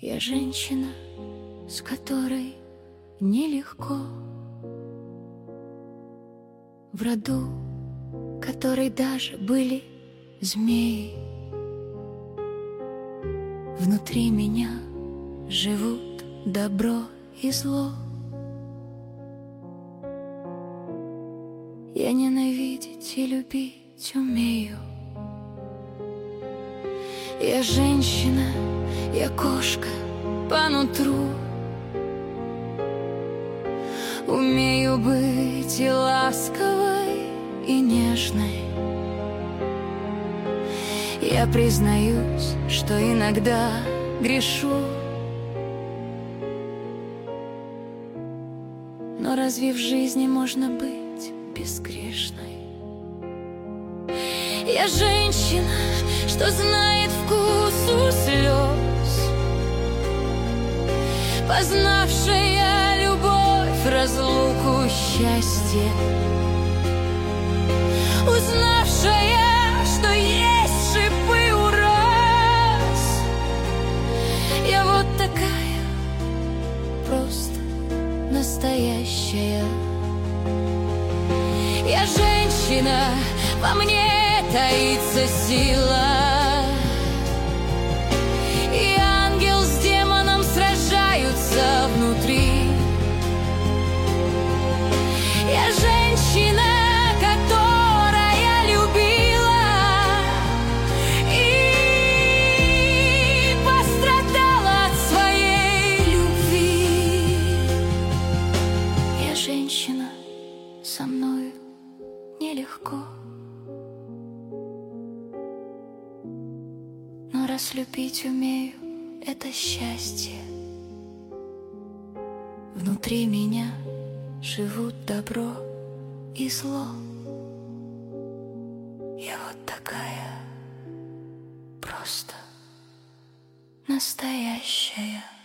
Я женщина, с которой нелегко, в роду которой даже были змеи. Внутри меня живут добро и зло. Я ненавидеть и любить умею. Я женщина, я кошка по нутру. Умею быть и ласковой, и нежной. Я признаюсь, что иногда грешу. Но разве в жизни можно быть безгрешной? Я женщина, что знает вкус у слез, познавшая любовь, разлуку, счастье, узнавшая, что есть шипы у роз. Я вот такая, просто настоящая. Я женщина, во мне таится сила, и ангел с демоном сражаются внутри. Я женщина, которая любила и пострадала от своей любви. Я женщина, со мною нелегко, но раз любить умею, это счастье. Внутри меня живут добро и зло. Я вот такая, просто настоящая.